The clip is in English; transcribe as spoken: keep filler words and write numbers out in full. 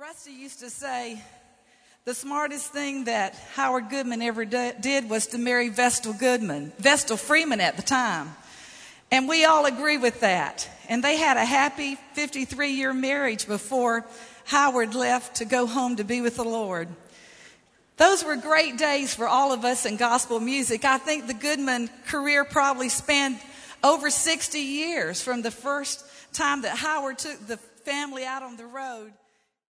Rusty used to say the smartest thing that Howard Goodman ever d- did was to marry Vestal Goodman, Vestal Freeman at the time. And we all agree with that. And they had a happy fifty-three-year marriage before Howard left to go home to be with the Lord. Those were great days for all of us in gospel music. I think the Goodman career probably spanned over sixty years from the first time that Howard took the family out on the road